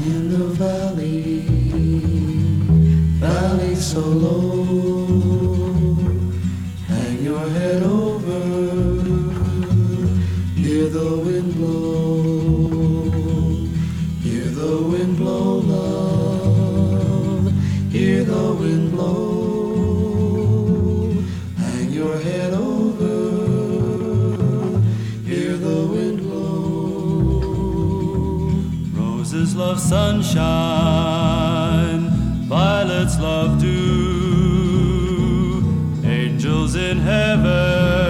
in the valley, valley so low. Hang your head over, hear the wind blow, hear the wind blow, love, hear the wind blow. Hang your head over, hear the wind blow. Roses love sunshine, violets love dew, angels in heaven